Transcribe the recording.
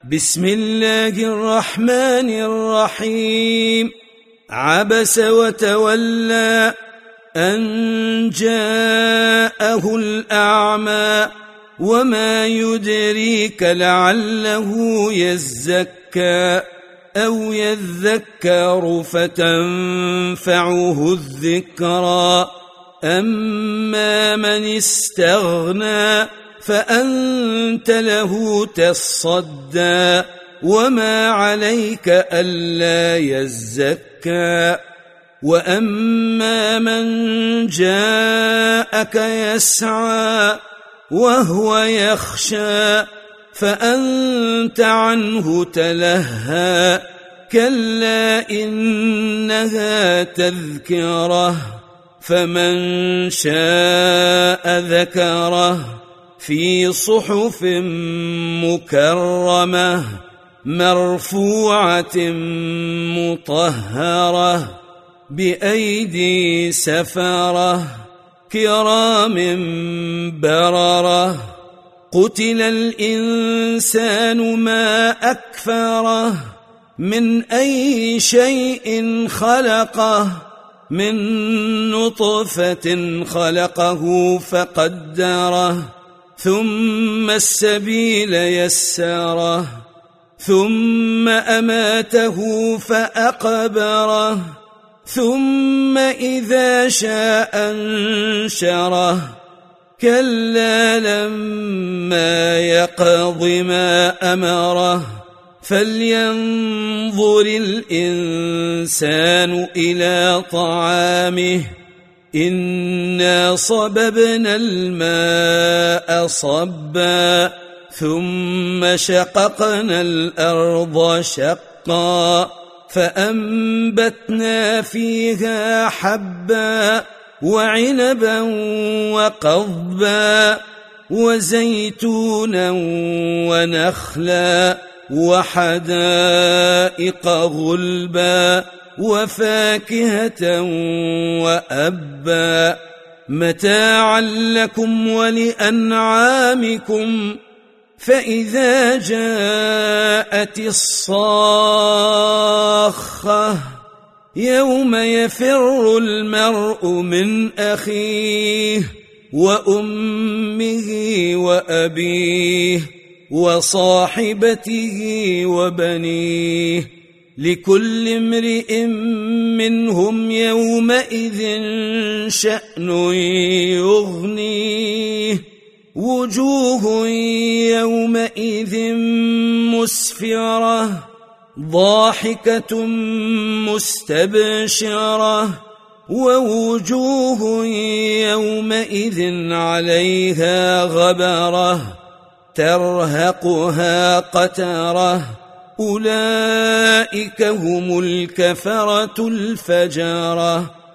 بسم الله الرحمن الرحيم. عبس وتولى أن جاءه الأعمى وما يدريك لعله يزكى أو يذكر فتنفعه الذكرى. أما من استغنى فأنت له تصدى وما عليك ألا يزكى. وأما من جاءك يسعى وهو يخشى فأنت عنه تلهى. كلا إنها تذكرة فمن شاء ذكره في صحف مكرمة مرفوعة مطهرة بأيدي سفرة كرام بررة. قتل الإنسان ما أكفره من أي شيء خلقه من نطفة خلقه فقدره ثم السبيل يسره ثم أماته فأقبره ثم إذا شاء أنشره. كلا لما يقض ما أمره فلينظر الإنسان إلى طعامه إنا صببنا الماء صبا ثم شققنا الأرض شقا فأنبتنا فيها حبا وعنبا وقضبا وزيتونا ونخلا وحدائق غلبا وفاكهة وأبا متاعا لكم ولأنعامكم. فإذا جاءت الصاخة يوم يفر المرء من أخيه وأمه وأبيه وصاحبته وبنيه لكل امرئ منهم يومئذ شأن يغنيه. وجوه يومئذ مسفرة ضاحكة مستبشرة ووجوه يومئذ عليها غبرة ترهقها قترة. أولئك هم الكفرة الفجرة.